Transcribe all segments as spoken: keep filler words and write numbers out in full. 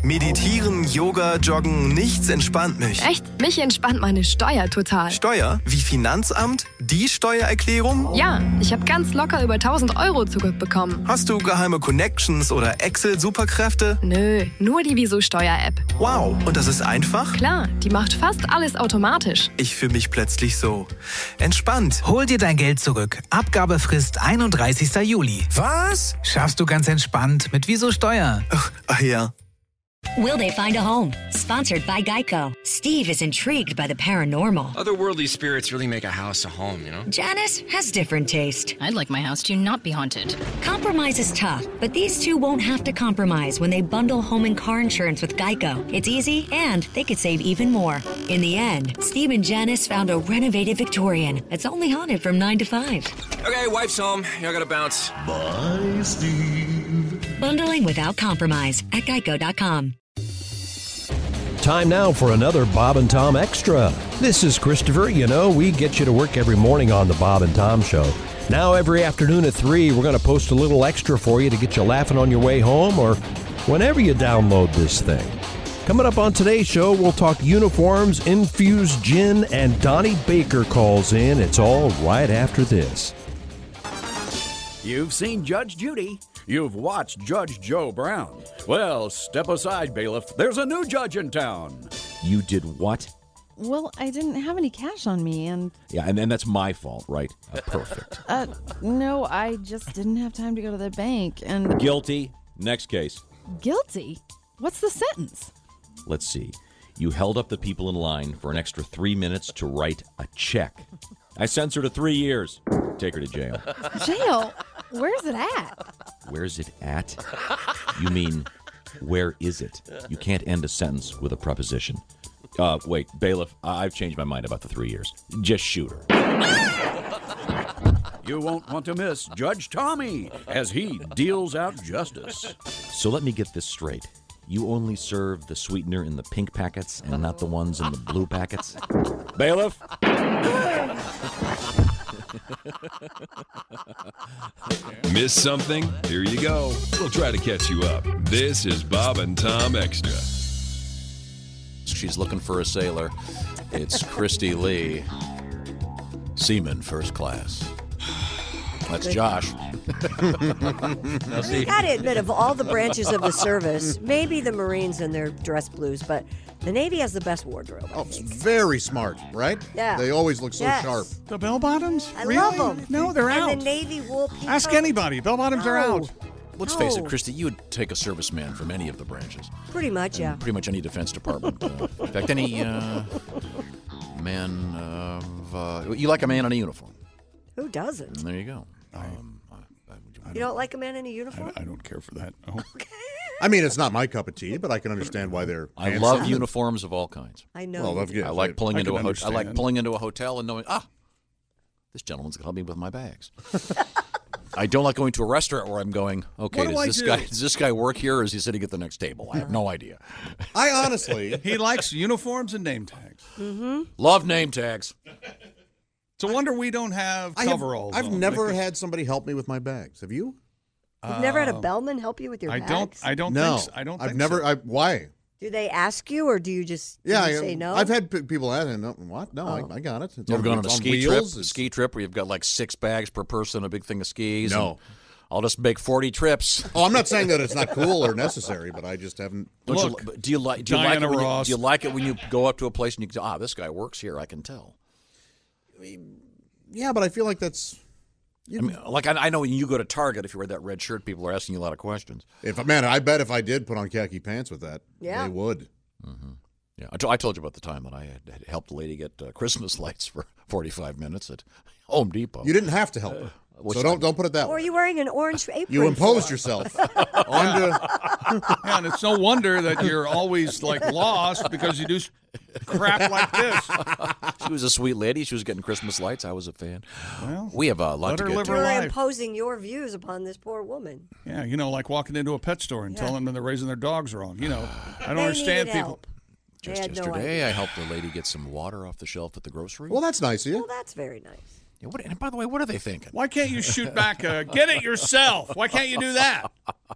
Meditieren, Yoga, Joggen, nichts entspannt mich. Echt? Mich entspannt meine Steuer total. Steuer? Wie Finanzamt? Die Steuererklärung? Ja, ich habe ganz locker über tausend Euro zurückbekommen. Hast du geheime Connections oder Excel-Superkräfte? Nö, nur die Wieso-Steuer-App. Wow, und das ist einfach? Klar, die macht fast alles automatisch. Ich fühle mich plötzlich so entspannt. Hol dir dein Geld zurück. Abgabefrist einunddreißigster Juli. Was? Schaffst du ganz entspannt mit Wieso Steuer. Ach, ach ja. Will they find a home? Sponsored by Geico. Steve is intrigued by the paranormal. Otherworldly spirits really make a house a home, you know? Janice has different taste. I'd like my house to not be haunted. Compromise is tough, but these two won't have to compromise when they bundle home and car insurance with Geico. It's easy, and they could save even more. In the end, Steve and Janice found a renovated Victorian that's only haunted from nine to five. Okay, wife's home. I gotta bounce. Bye, Steve. Bundling without compromise at geico dot com. Time now for another Bob and Tom Extra. This is Christopher. You know, we get you to work every morning on the Bob and Tom Show. Now, every afternoon at three, we're going to post a little extra for you to get you laughing on your way home or whenever you download this thing. Coming up on today's show, we'll talk uniforms, infused gin, and Donnie Baker calls in. It's all right after this. You've seen Judge Judy. You've watched Judge Joe Brown. Well, step aside, bailiff. There's a new judge in town. You did what? Well, I didn't have any cash on me, and... Yeah, and then that's my fault, right? Uh, perfect. Uh, no, I just didn't have time to go to the bank, and... Guilty. Next case. Guilty? What's the sentence? Let's see. You held up the people in line for an extra three minutes to write a check. I sentenced her to three years. Take her to jail. Jail? Where's it at? Where's it at? You mean, where is it? You can't end a sentence with a preposition. Uh, wait, bailiff, I've changed my mind about the three years. Just shoot her. You won't want to miss Judge Tommy as he deals out justice. So let me get this straight. You only serve the sweetener in the pink packets and not the ones in the blue packets? Bailiff? Miss something? Here you go. We'll try to catch you up. This is Bob and Tom Extra. She's looking for a sailor. It's Christy Lee, Seaman First Class. That's Josh. Now, see. I gotta admit, of all the branches of the service, maybe the Marines and their dress blues, but the Navy has the best wardrobe. I Oh, think. very smart, right? Yeah. They always look so Yes. sharp. The bell bottoms? I really? love them. No, they're and out. And the Navy wool people. Ask anybody. Bell bottoms no. are out. Let's No. face it, Christy, you would take a serviceman from any of the branches. Pretty much, And yeah. Pretty much any defense department. Uh, in fact, any uh, man of... Uh, you like a man in a uniform. Who doesn't? And there you go. I, Um, I, I You don't like a man in a uniform? I, I don't care for that. No. I mean, it's not my cup of tea, but I can understand why they're. I handsome. love uniforms of all kinds. I know. Well, that's- I like pulling I into a can hotel. I like understand. pulling into a hotel and knowing, ah, this gentleman's gonna help me with my bags. I don't like going to a restaurant where I'm going, okay, What do does I this do? guy does this guy work here or is he sitting at the next table? I have no idea. I honestly. He likes uniforms and name tags. Mm-hmm. Love name tags. It's a wonder we don't have I have, coveralls. I've on. never had somebody help me with my bags. Have you? You've never had a Uh, bellman help you with your I bags? don't. I don't No. think. So. I don't. I've think never. So. I, why? Do they ask you, or do you just do Yeah, you I, say no? I've had p- people ask, no, what? No, Oh. I, I got it. It's You ever on, gone on a it's ski wheels. trip? A It's- ski trip where you've got like six bags per person, a big thing of skis. No. and I'll just make forty trips. Oh, I'm not saying that it's not cool or necessary, but I just haven't. Don't Look, you, do you like? Do you like it Diana when you, Ross. do you like it when you go up to a place and you go, ah, this guy works here. I can tell. Yeah, but I feel like that's. I mean, like I, I know when you go to Target, if you wear that red shirt, people are asking you a lot of questions. If man, I bet if I did put on khaki pants with that, Yeah. they would. Mm-hmm. Yeah, I, t- I told you about the time that I had, had helped a lady get uh, Christmas lights for forty-five minutes at Home Depot. You didn't have to help her, which so don't don't put it that Or are way. you wearing an orange apron? You imposed for? yourself onto. Yeah, and it's no wonder that you're always like lost because you do s- crap like this. She was a sweet lady. She was getting Christmas lights. I was a fan. Well, we have a lot let to her get live to. her You're life. imposing your views upon this poor woman. Yeah, you know, like walking into a pet store and Yeah. telling them they're raising their dogs wrong. You know, I don't They understand needed people. help. They Just had no yesterday, idea. I helped a lady get some water off the shelf at the grocery. Well, that's nice of you. Well, that's very nice. Yeah, what, and by the way, what are they thinking? Why can't you shoot back? A, get it yourself. Why can't you do that?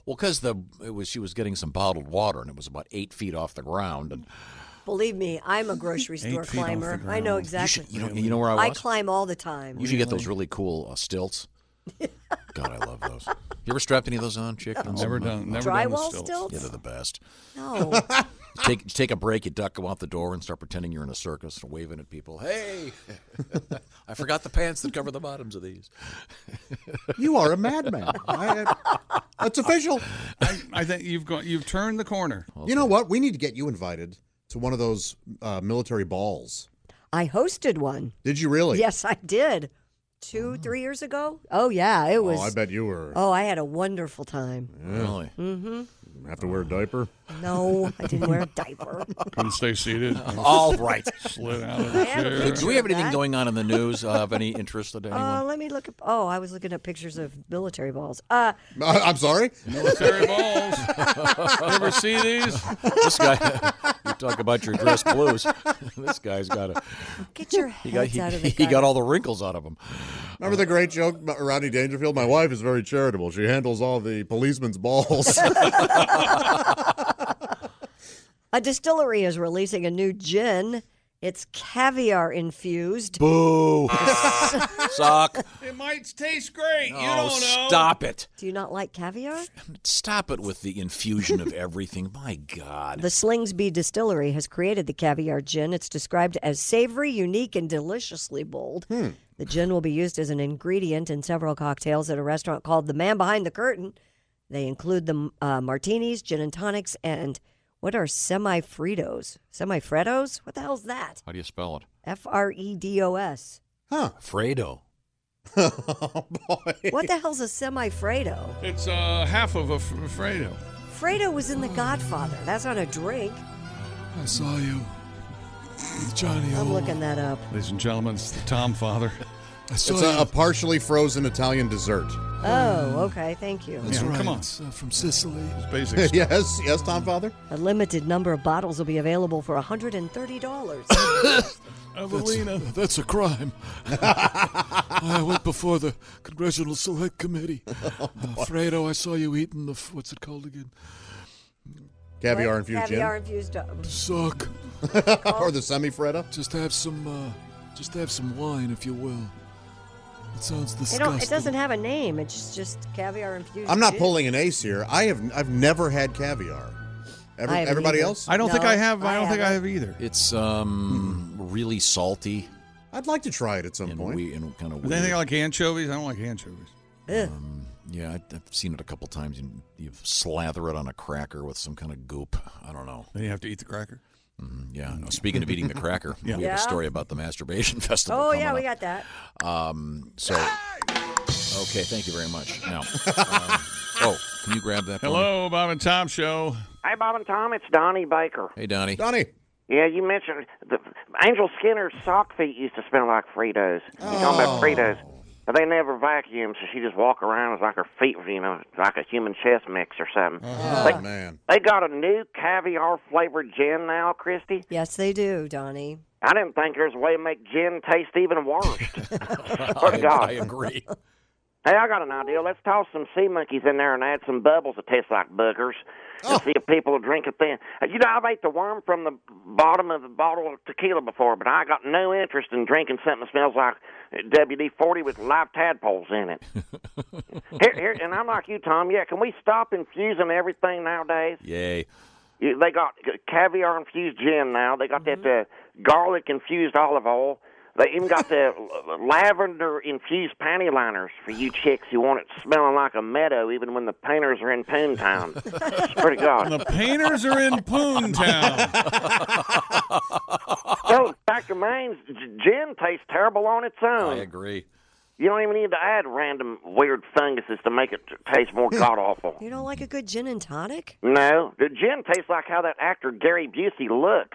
Well, because the it was she was getting some bottled water, and it was about eight feet off the ground. And Believe me, I'm a grocery store climber. I know exactly. You, should, you, know, you know where I was? I climb all the time. You should get those really cool uh, stilts. God, I love those. You ever strapped any of those on, chick? No. Never done. Never Drywall done the stilts. stilts? Yeah, they're the best. No. You take you take a break, you duck, go out the door, and start pretending you're in a circus and waving at people. Hey, I forgot the pants that cover the bottoms of these. You are a madman. I, that's official. I, I think you've gone. You've turned the corner. Okay. You know what? We need to get you invited to one of those uh, military balls. I hosted one. Did you really? Yes, I did. Two, oh. three years ago? Oh, yeah, it was. Oh, I bet you were. Oh, I had a wonderful time. Yeah. Really? Mm-hmm. Have to wear a diaper? No, I didn't wear a diaper. Couldn't stay seated. All right. Slid out of the chair. Do we have anything going on in the news uh, of any interest to anyone? Uh, let me look up. Oh, I was looking at pictures of military balls. Uh, I'm sorry? Military balls. You ever see these? This guy, you talk about your dress blues. This guy's got a. Get your heads he got, he, out of the He got all the wrinkles out of him. Remember the great joke about Rodney Dangerfield? My wife is very charitable. She handles all the policemen's balls. A distillery is releasing a new gin. It's caviar infused. Boo! Suck. It might taste great. Oh, you don't know. Stop it. Do you not like caviar? Stop it with the infusion of everything. My God. The Slingsby Distillery has created the caviar gin. It's described as savory, unique, and deliciously bold. Hmm. The gin will be used as an ingredient in several cocktails at a restaurant called The Man Behind the Curtain. They include the uh, martinis, gin and tonics, and what are semi-Fritos? Semi-Freddos? What the hell's that? How do you spell it? F R E D O S. Huh. Fredo. Oh, boy. What the hell's a semi-Fredo? It's uh, half of a f- Fredo. Fredo was in The Godfather. That's not a drink. I saw you with Johnny I'm O. looking that up. Ladies and gentlemen, it's the Tom Father. I saw it's you. a, a partially frozen Italian dessert. Oh, okay. Thank you. That's Yeah, right. come on. It's, uh, from Sicily. It's basic stuff. Yes, yes, Tom Father. A limited number of bottles will be available for one hundred thirty dollars. Evelina. That's, that's a crime. I went before the Congressional Select Committee. Uh, Fredo, I saw you eating the, f- what's it called again? Caviar infused gin. Caviar infused. Uh, Suck. Or the semi-Freda. Just have some, uh, just have some wine, if you will. It sounds It, disgusting. don't, it doesn't have a name. It's just caviar infused. I'm not gin. pulling an ace here. I have I've never had caviar. Every, I haven't everybody either. else? I don't No, think I have. I, I don't think I haven't. have either. It's um really salty I'd like to try it at some and, point. we, and kind of Is weird. anything like anchovies? I don't like anchovies. Ugh. Um, yeah, I- I've seen it a couple times. You, you slather it on a cracker with some kind of goop. I don't know. Then you have to eat the cracker. Mm, yeah. No, speaking of eating the cracker, Yeah. we have Yeah. a story about the masturbation festival. Oh, coming yeah, we up. got that. Um, so, okay, thank you very much. Now, um, oh, can you grab that? for me? Hello, Bob and Tom Show. Hey, Bob and Tom, it's Donnie Baker. Hey, Donnie. Donnie. Yeah, you mentioned the Angel Skinner's sock feet used to smell like Fritos. You're talking about Fritos. But they never vacuum, so she just walk around as like her feet, you know, like a human chest mix or something. Oh, they, man. They got a new caviar-flavored gin now, Christy. Yes, they do, Donnie. I didn't think there's a way to make gin taste even worse. Swear to I, God. I agree. Hey, I got an idea. Let's toss some sea monkeys in there and add some bubbles that taste like boogers. And see if people will drink it then. You know, I've ate the worm from the bottom of a bottle of tequila before, but I got no interest in drinking something that smells like W D forty with live tadpoles in it. here, here, and I'm like you, Tom. Yeah, can we stop infusing everything nowadays? Yay. You- They got caviar-infused gin now. They got that uh, garlic-infused olive oil. They even got the lavender-infused panty liners for you chicks who want it smelling like a meadow even when the painters are in Poontown. Swear to God. The painters are in Poontown. So, back to Maine's, g- gin tastes terrible on its own. I agree. You don't even need to add random weird funguses to make it t- taste more god-awful. You don't like a good gin and tonic? No, the gin tastes like how that actor Gary Busey looks.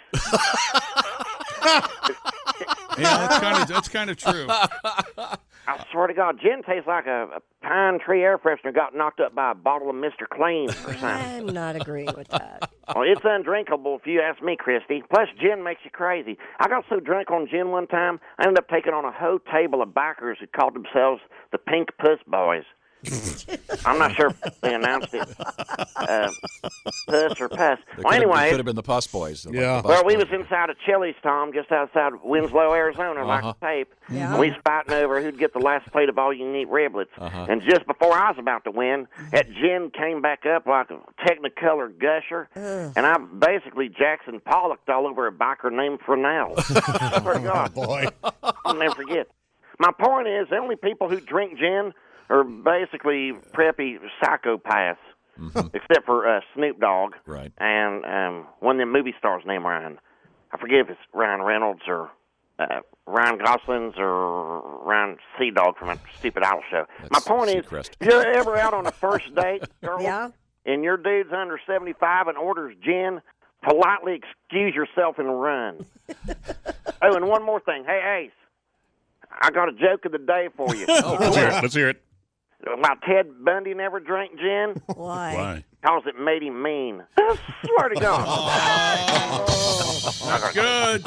Yeah, that's kind of that's kind of true. I swear to God, gin tastes like a, a pine tree air freshener got knocked up by a bottle of Mister Clean or something. I'm not agreeing with that. Well, it's undrinkable if you ask me, Christy. Plus, gin makes you crazy. I got so drunk on gin one time, I ended up taking on a whole table of backers who called themselves the Pink Puss Boys. I'm not sure if they announced it. Uh, puss or Puss. It Well, anyway. could have been the Puss Boys. The- Yeah. the Puss Well, we Boys. was inside of Chili's, Tom, just outside Winslow, Arizona, Uh-huh. like tape. Yeah. And we was fighting over who'd get the last plate of all-you-can-eat riblets. Uh-huh. And just before I was about to win, that gin came back up like a Technicolor gusher, Ugh. and I basically Jackson Pollocked all over a biker named Fresnel. Swear to God. Boy. I'll never forget. My point is, the only people who drink gin are basically preppy psychopaths, Mhm. except for uh, Snoop Dogg Right. and um, one of them movie stars named Ryan. I forget if it's Ryan Reynolds or uh, Ryan Gosling's or Ryan Sea Dog from a stupid idol show. That's My point is, Seacrest. if you're ever out on a first date, girl, Yeah. and your dude's under seventy-five and orders gin, politely excuse yourself and run. Oh, and one more thing. Hey, Ace, I got a joke of the day for you. Oh, Let's hear it. Let's hear it. Why Ted Bundy never drank gin? Why? Why? Because it made him mean. I swear to God. That's good.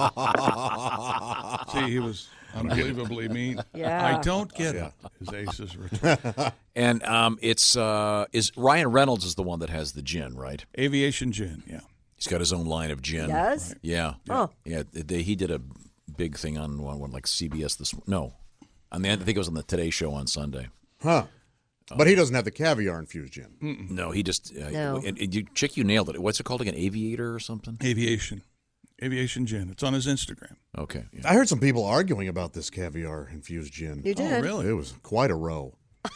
See, he was unbelievably mean. Yeah. I don't get it. His ace is return. And um, it's uh, is Ryan Reynolds is the one that has the gin, right? Aviation gin, yeah. He's got his own line of gin. He does? Yeah. Oh. Yeah. They, he did a big thing on one, one like C B S this no, on the I think it was on the Today Show on Sunday. Huh. But he doesn't have the caviar infused gin. Mm-mm. No, he just uh, No. And, and you, Chick, you nailed it. What's it called again? Aviator or something? Aviation. Aviation gin. It's on his Instagram. Okay. Yeah. I heard some people arguing about this caviar infused gin. You did? Oh, really? It was quite a row.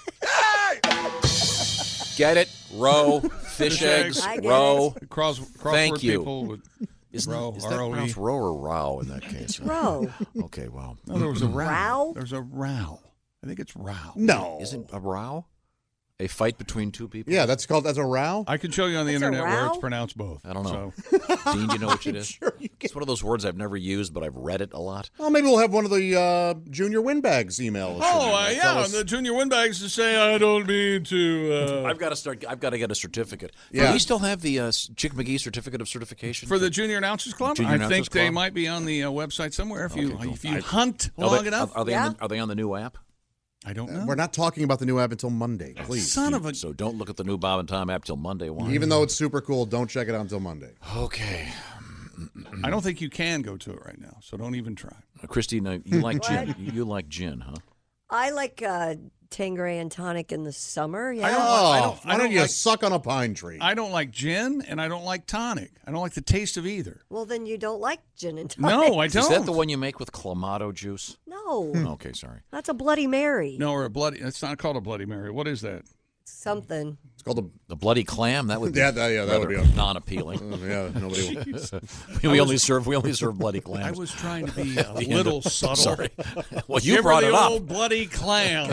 Get it? Row, fish Fish eggs, eggs. I get row. Cross, crossword Thank you. people with Is, row, is that R O E. pronounced row or row in that case? Row. Okay, well. No, there was a row. Row? There's a row. I think it's row. No. Isn't a row a fight between two people? Yeah, that's called, that's a row? I can show you on the It's a internet where it's row? pronounced both. I don't know. So, Dean, do you know which it is? Sure you It's one of those words I've never used, but I've read it a lot. Well, maybe we'll have one of the uh, junior windbags email us. oh, uh, Tell yeah, us- the junior windbags to say I don't mean to. Uh, I've got to start. I've got to get a certificate. Yeah. Do we still have the uh, Chick McGee certificate of certification for the Junior Announcers Club, Junior I Announcers think they Club? might be on the uh, website somewhere if you Okay, cool. if you I- hunt Are long they, enough. Are, are they Yeah. on the, are they on the new app? I don't know. We're not talking about the new app until Monday, please. Son of a. So don't look at the new Bob and Tom app till Monday. Why? Even though it's super cool, don't check it out until Monday. Okay. I don't think you can go to it right now, so don't even try. Uh, Christina, you like gin? What? You, you like gin, huh? I like uh, Tanqueray and tonic in the summer. Yeah. I don't- Oh, I don't- I why don't don't you like- suck on a pine tree? I don't like gin and I don't like tonic. I don't like the taste of either. Well, then you don't like gin and tonic. No, I don't. Is that the one you make with clamato juice? No. Okay, sorry. That's a Bloody Mary. No, or a bloody. It's not called a Bloody Mary. What is that? Something. It's called the. The bloody clam. That would be Yeah, that- yeah, that would rather be a- non-appealing. Uh, yeah, nobody. we I only was- serve we only serve bloody clams. I was trying to be a The end little of- subtle. Sorry. Well, you Give her brought the it up. old bloody clam.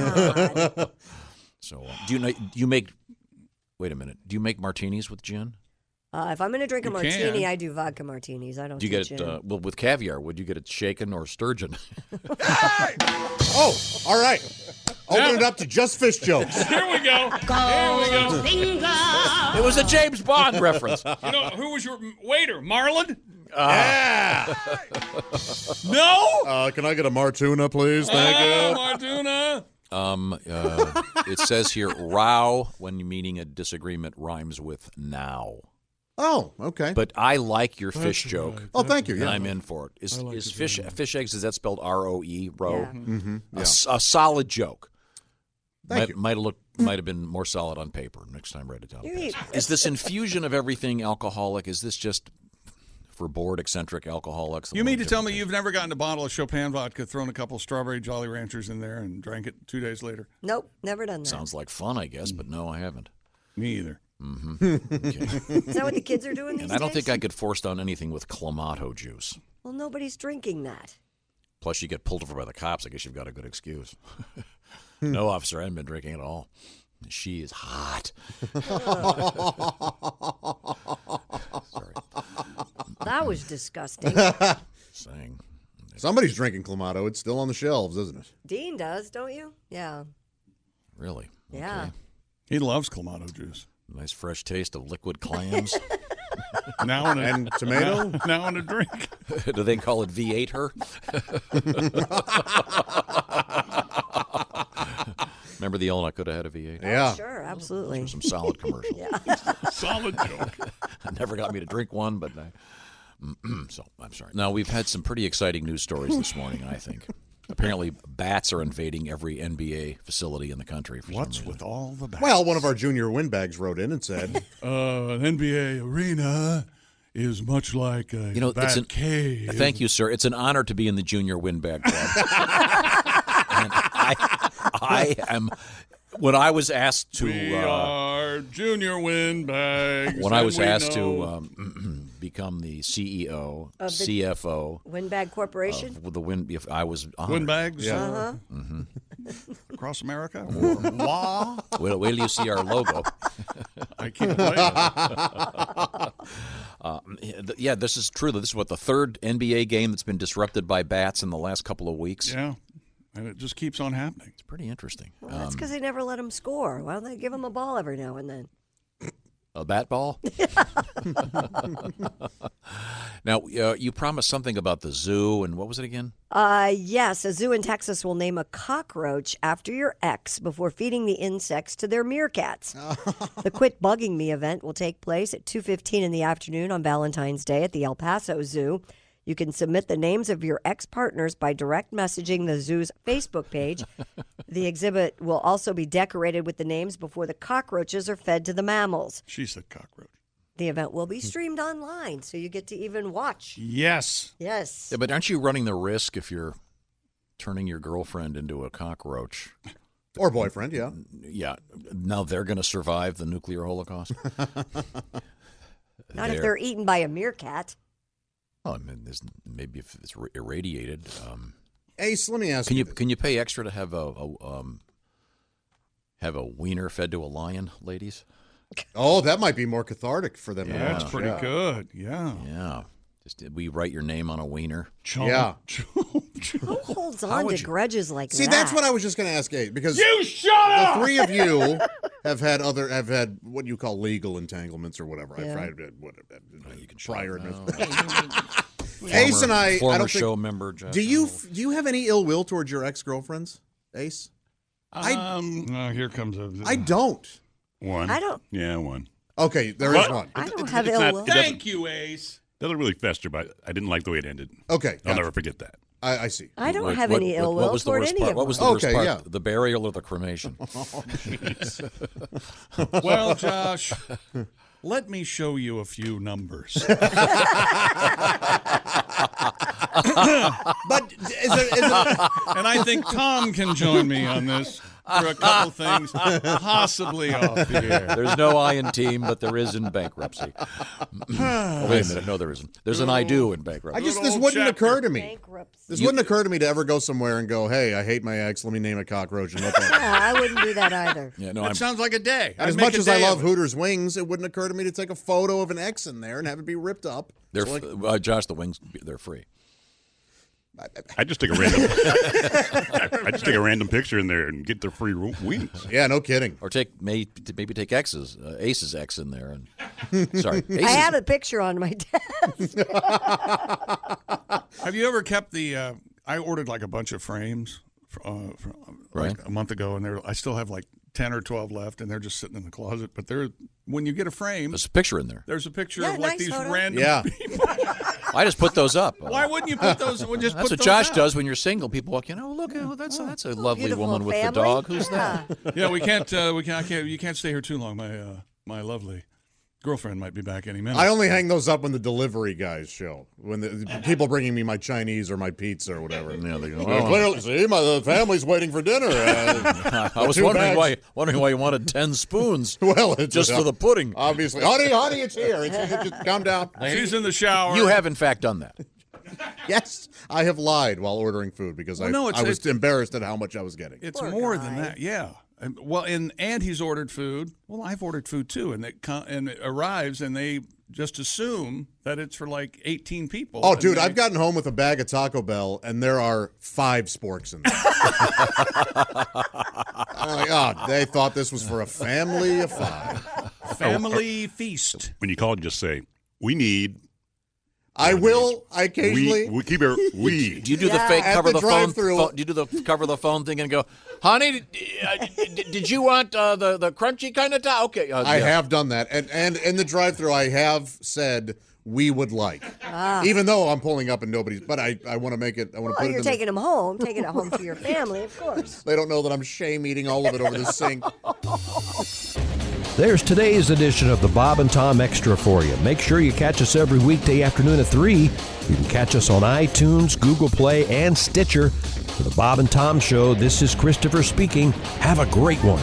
So, uh, do you know? Do you make? Wait a minute. Do you make martinis with gin? Uh, if I'm going to drink a You martini, can. I do vodka martinis. I don't Do you do get it? gin. Uh, well, with caviar, would you get it shaken or sturgeon? Oh, all right. Open it up to just fish jokes. Here we go. Here we go. It was a James Bond reference. You know who was your waiter? Marlon? Yeah. No. Uh, can I get a Martuna, please? Thank Ah, you. Martuna. Um, uh, it says here, row when meaning a disagreement rhymes with now. Oh, okay. But I like your fish That's joke. right. Oh, thank you. And Yeah. I'm in for it. Is, I like is it fish very much. fish eggs? Is that spelled R O E? Row. Yeah. Mm-hmm. A, Yeah. s- a solid joke. Thank might, you. Might have looked. Might have been more solid on paper. Next time, write it down. You eat- Is this infusion of everything alcoholic? Is this just for bored, eccentric alcoholics? You mean to tell me you've never gotten a bottle of Chopin vodka, thrown a couple strawberry Jolly Ranchers in there, and drank it two days later? Nope, never done that. Sounds like fun, I guess, but no, I haven't. Me either. Mm-hmm. Okay. Is that what the kids are doing these And I don't days? think I could force down anything with clamato juice. Well, nobody's drinking that. Plus, you get pulled over by the cops. I guess you've got a good excuse. No, officer, I haven't been drinking at all. She is hot. Sorry. That was disgusting. Saying. Somebody's drinking Clamato. It's still on the shelves, isn't it? Dean does, don't you? Yeah. Really? Yeah. Okay. He loves Clamato juice. Nice fresh taste of liquid clams. Now in a, And tomato? Now, now in a drink. Do they call it V eight her? Remember Remember the Illinois could have had a V eight? Oh, sure, absolutely. Some solid commercials. Yeah. Solid joke. Never got me to drink one, but I, so I'm sorry. Now, we've had some pretty exciting news stories this morning, I think. Apparently, bats are invading every N B A facility in the country. For What's some with all the bats? Well, one of our junior windbags wrote in and said, uh, an N B A arena is much like a you know, bat it's an, cave. Thank you, sir. It's an honor to be in the junior windbag club. And I, I am. When I was asked to, we uh, are junior windbags. when I was asked know. to um, become the C E O, Of the C F O, Windbag Corporation? of the wind, if I was honored. Windbags? Yeah. Uh-huh. Mm-hmm. Across America? Wah. Wait, wait till you see our logo. I can't wait. uh, yeah, this is true. This is what the third N B A game that's been disrupted by bats in the last couple of weeks. Yeah, and it just keeps on happening. It's pretty interesting. Well, that's Um, because they never let him score. Why don't they give him a ball every now and then? A bat ball? Now, uh, you promised something about the zoo, and what was it again? Uh, yes, a zoo in Texas will name a cockroach after your ex before feeding the insects to their meerkats. The Quit Bugging Me event will take place at two fifteen in the afternoon on Valentine's Day at the El Paso Zoo. You can submit the names of your ex-partners by direct messaging the zoo's Facebook page. The exhibit will also be decorated with the names before the cockroaches are fed to the mammals. She said cockroach. The event will be streamed online, so you get to even watch. Yes. Yes. Yeah, but aren't you running the risk if you're turning your girlfriend into a cockroach? Or boyfriend, yeah. Yeah. Now they're going to survive the nuclear holocaust? Not if they're eaten by a meerkat. Well, I mean, there's, maybe if it's irradiated. Um, Ace, let me ask can you. you can you pay extra to have a, a um, have a wiener fed to a lion, ladies? Oh, that might be more cathartic for them. Yeah, That's pretty yeah. good. Yeah. Yeah. Just we write your name on a wiener. Yeah. Who holds on to you- grudges like See, that? that's what I was just going to ask, Ace, because You shut the up! three of you have had other have had what you call legal entanglements or whatever. Yeah. I've tried what, You can prior. Former- Ace and I, former I don't show think, member. Josh do you Arnold. do you have any ill will towards your ex girlfriends, Ace? I Um, oh, here comes a. I don't. One. I don't. Yeah, one. Okay, there is What? one. I don't It's- have it's ill not- will. it doesn't- Thank you, Ace. Doesn't really fester, but I didn't like the way it ended. Okay, I'll gotcha. never forget that. I, I see. I don't What- have what- any what- ill what will was the toward worst any part? of What them. was the Okay, worst part? yeah. The burial or the cremation? Oh, jeez. Well, Josh, let me show you a few numbers. But is there, is there, And I think Tom can join me on this for a couple things, possibly off the air. There's no I in team, but there is in bankruptcy. Oh, wait a minute. No, there isn't. There's an I do in bankruptcy. I just Good this old wouldn't chapter. occur to me. Bankruptcy. This You- wouldn't occur to me to ever go somewhere and go, "Hey, I hate my ex. Let me name a cockroach and let that." Yeah, I wouldn't do that either. Yeah, no, That I'm, sounds like a day. And I'd as make much a as I day love of it. Hooters wings, it wouldn't occur to me to take a photo of an ex in there and have it be ripped up. they're So, f- like, uh, Josh. The wings, they're free. I just take a random. I just take a random picture in there and get the free ro- wings. yeah, no kidding. Or take may, maybe take X's, uh, Ace's X in there. And sorry, Ace's, I have a picture on my desk. Have you ever kept the? Uh, I ordered like a bunch of frames uh, from, Right. like a month ago, and they're. I still have like ten or twelve left, and they're just sitting in the closet. But they're when you get a frame, There's a picture in there. there's a picture Yeah, of like nice these photo. random Yeah. people. I just put those up. Why wouldn't you put those? Well, just That's put what those Josh out. does when you're single. People walk in. Oh, look, oh, that's that's a lovely Beautiful woman with the family. dog. Who's Yeah. that? Yeah, we can't. Uh, we can't. I can't. You can't stay here too long. My uh, my lovely girlfriend might be back any minute. I only hang those up when the delivery guys show. When the people bringing me my Chinese or my pizza or whatever. Yeah, they go, Well, "Oh." clearly, see, my the family's waiting for dinner. Uh, I was two wondering bags. why wondering why you wanted ten spoons. Well, it's just for the pudding. Obviously, honey, honey, it's here. It's, it's, just calm down. She's in the shower. You have in fact done that. Yes, I have lied while ordering food because Well, I, no, it's- I was it's- embarrassed at how much I was getting. It's Poor more guy. than that. Yeah. And, well, and and he's ordered food. Well, I've ordered food too, and it co- and it arrives, and they just assume that it's for like eighteen people. Oh, and dude, they- I've gotten home with a bag of Taco Bell, and there are five sporks in there. I'm like, oh, they thought this was for a family of five. family feast. When you call, just say, "We need." I will. I occasionally. We, we keep it. We. Do you do Yeah, the fake at cover the the, phone, drive-thru. phone? Do you do the cover the phone thing and go, honey? Did, uh, did, did you want uh, the the crunchy kind of top? Okay, uh, I yeah. have done that, and and in the drive-thru, I have said we would like, Ah. even though I'm pulling up and nobody's. But I, I want to make it. I want to Well, put you're it. In taking the, them home, taking it home to your family, of course. They don't know that I'm shame eating all of it over the sink. There's today's edition of the Bob and Tom Extra for you. Make sure you catch us every weekday afternoon at three. You can catch us on iTunes, Google Play, and Stitcher. For the Bob and Tom Show, this is Christopher speaking. Have a great one.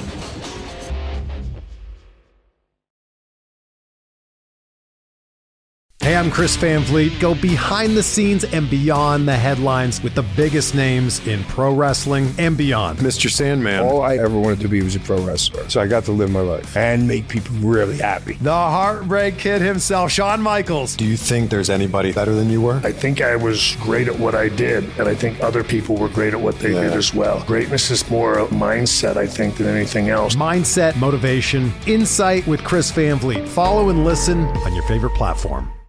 Hey, I'm Chris Van Vliet. Go behind the scenes and beyond the headlines with the biggest names in pro wrestling and beyond. Mister Sandman. All I ever wanted to be was a pro wrestler. So I got to live my life and make people really happy. The Heartbreak Kid himself, Shawn Michaels. Do you think there's anybody better than you were? I think I was great at what I did, and I think other people were great at what they yeah. did as well. Greatness is more a mindset, I think, than anything else. Mindset, motivation, insight with Chris Van Vliet. Follow and listen on your favorite platform.